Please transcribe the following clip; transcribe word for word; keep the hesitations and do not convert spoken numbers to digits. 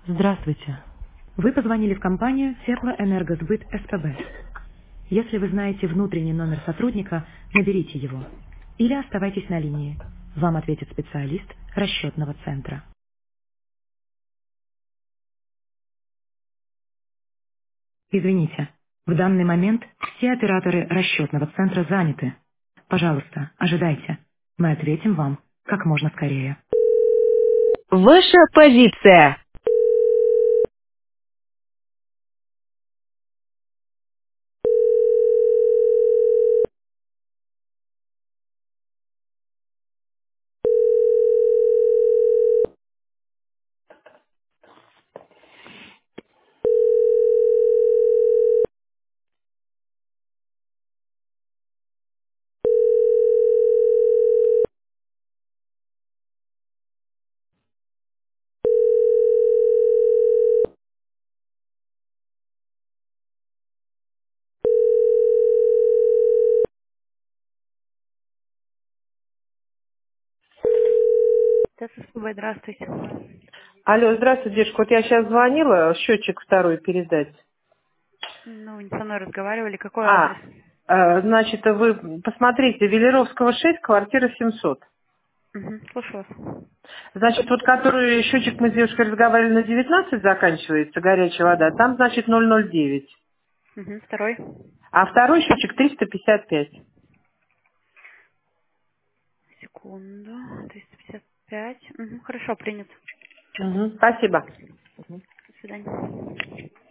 Здравствуйте. Вы позвонили в компанию Теплоэнергосбыт СПБ. Если вы знаете внутренний номер сотрудника, наберите его. Или оставайтесь на линии. Вам ответит специалист расчетного центра. Извините, в данный момент все операторы расчетного центра заняты. Пожалуйста, ожидайте. Мы ответим вам как можно скорее. Ваша позиция. Это СПБ, здравствуйте. Алло, здравствуйте, девушка. Вот я сейчас звонила, счетчик второй передать. Ну, вы со мной разговаривали. Какой адрес? А, э, значит, вы посмотрите, Велеровского шесть, квартира семьсот. Угу, слушаю вас. Значит, вот который счетчик мы с девушкой разговаривали на девятнадцать заканчивается, горячая вода, там, значит, ноль ноль девять. Угу, второй. А второй счетчик триста пятьдесят пять. Секунду. триста пятьдесят пять. Угу, хорошо, принят. Мгм, спасибо. До свидания.